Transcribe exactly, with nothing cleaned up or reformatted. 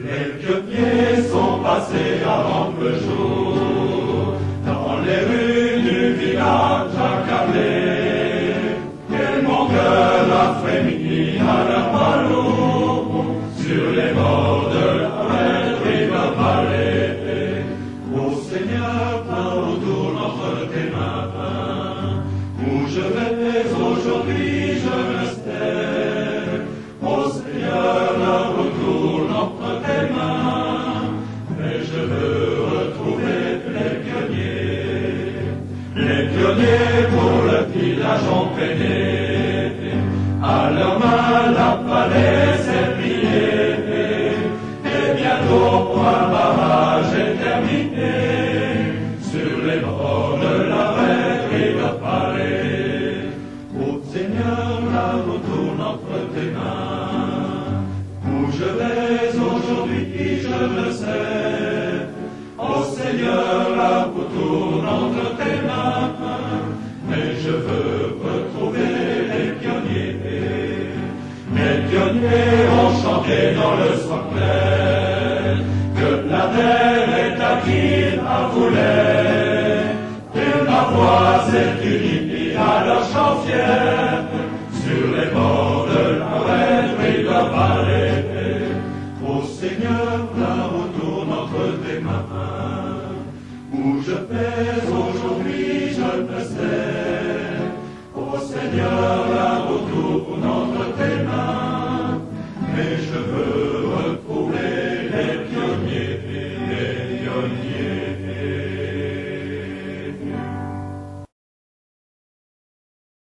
Quelques pieds sont passés avant le jour, dans les rues du village accablé. Et mon cœur a frémi à leur ballot, sur les bords de la Red River Valley. Ô Seigneur, par autour entre tes mains, où je vais aujourd'hui, je resterai. Ô Seigneur, la retourne entre tes mains, mais je veux retrouver les pionniers. Les pionniers pour le village ont peiné, à leurs mains la falaise est pliée, et bientôt un barrage est terminé, sur les bords de la Red River Valley. Ô Seigneur, la retourne entre tes mains, où je vais aujourd'hui, je le sais. Ô Seigneur, la retourne entre tes mains, mais je veux retrouver les pionniers. Les pionniers ont chanté dans le soir clair que la terre est à qui la voulait, et la voix s'est unie à leur chant fier sur les bords de la Red River Valley. Ô Seigneur, la retourne entre tes mains, où je vais aujourd'hui, je le sais. Ô Seigneur, la retourne